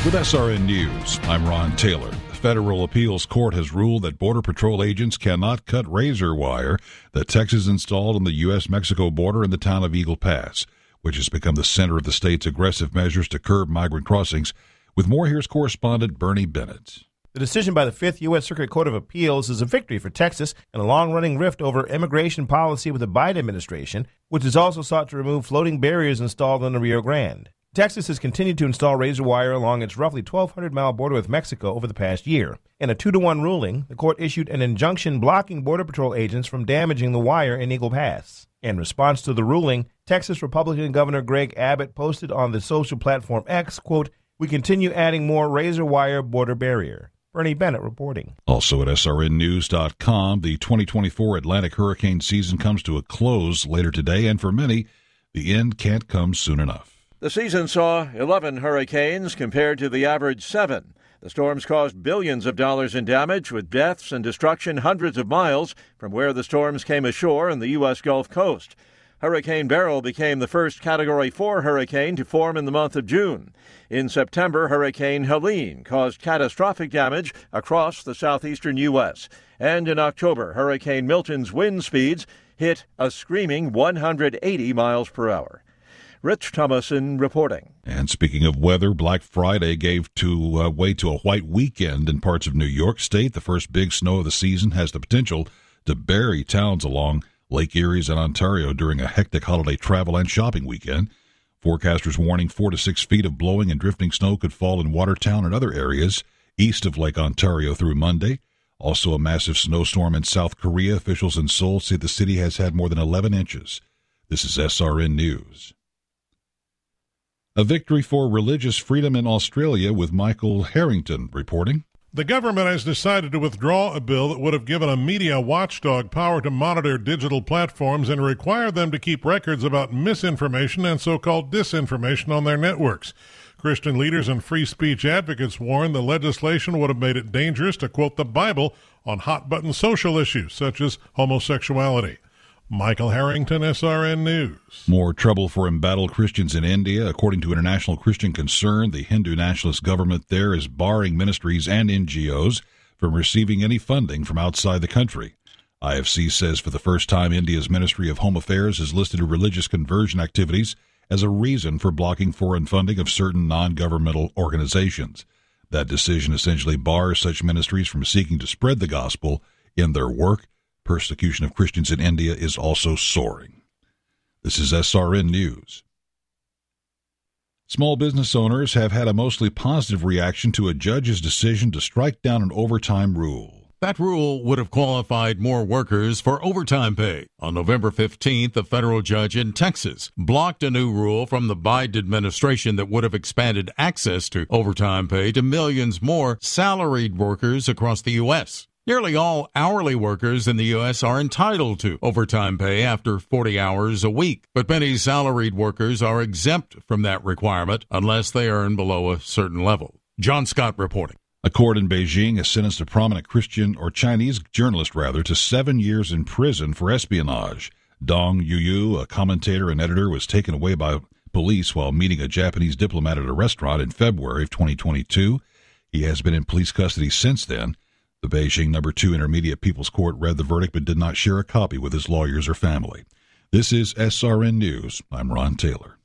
With SRN News, I'm Ron Taylor. The Federal Appeals Court has ruled that Border Patrol agents cannot cut razor wire that Texas installed on the U.S.-Mexico border in the town of Eagle Pass, which has become the center of the state's aggressive measures to curb migrant crossings. With more, here's correspondent Bernie Bennett. The decision by the Fifth U.S. Circuit Court of Appeals is a victory for Texas in a long-running rift over immigration policy with the Biden administration, which has also sought to remove floating barriers installed on the Rio Grande. Texas has continued to install razor wire along its roughly 1,200-mile border with Mexico over the past year. In a 2-1 ruling, the court issued an injunction blocking Border Patrol agents from damaging the wire in Eagle Pass. In response to the ruling, Texas Republican Governor Greg Abbott posted on the social platform X, quote, "We continue adding more razor wire border barrier." Bernie Bennett reporting. Also at srnnews.com, the 2024 Atlantic hurricane season comes to a close later today, and for many, the end can't come soon enough. The season saw 11 hurricanes compared to the average 7. The storms caused billions of dollars in damage, with deaths and destruction hundreds of miles from where the storms came ashore in the U.S. Gulf Coast. Hurricane Beryl became the first Category 4 hurricane to form in the month of June. In September, Hurricane Helene caused catastrophic damage across the southeastern U.S. And in October, Hurricane Milton's wind speeds hit a screaming 180 miles per hour. Rich Thomason reporting. And speaking of weather, Black Friday gave way to a white weekend in parts of New York State. The first big snow of the season has the potential to bury towns along Lake Erie and Ontario during a hectic holiday travel and shopping weekend. Forecasters warning 4 to 6 feet of blowing and drifting snow could fall in Watertown and other areas east of Lake Ontario through Monday. Also a massive snowstorm in South Korea. Officials in Seoul say the city has had more than 11 inches. This is SRN News. A victory for religious freedom in Australia with Michael Harrington reporting. The government has decided to withdraw a bill that would have given a media watchdog power to monitor digital platforms and require them to keep records about misinformation and so-called disinformation on their networks. Christian leaders and free speech advocates warn the legislation would have made it dangerous to quote the Bible on hot-button social issues such as homosexuality. Michael Harrington, SRN News. More trouble for embattled Christians in India. According to International Christian Concern, the Hindu nationalist government there is barring ministries and NGOs from receiving any funding from outside the country. IFC says for the first time, India's Ministry of Home Affairs has listed religious conversion activities as a reason for blocking foreign funding of certain non-governmental organizations. That decision essentially bars such ministries from seeking to spread the gospel in their work. Persecution of Christians in India is also soaring. This is SRN News. Small business owners have had a mostly positive reaction to a judge's decision to strike down an overtime rule. That rule would have qualified more workers for overtime pay. On November 15th, a federal judge in Texas blocked a new rule from the Biden administration that would have expanded access to overtime pay to millions more salaried workers across the U.S. Nearly all hourly workers in the U.S. are entitled to overtime pay after 40 hours a week, but many salaried workers are exempt from that requirement unless they earn below a certain level. John Scott reporting. A court in Beijing has sentenced a prominent Christian or Chinese journalist, to 7 years in prison for espionage. Dong Yuyu, a commentator and editor, was taken away by police while meeting a Japanese diplomat at a restaurant in February of 2022. He has been in police custody since then. The Beijing No. 2 Intermediate People's Court read the verdict but did not share a copy with his lawyers or family. This is SRN News. I'm Ron Taylor.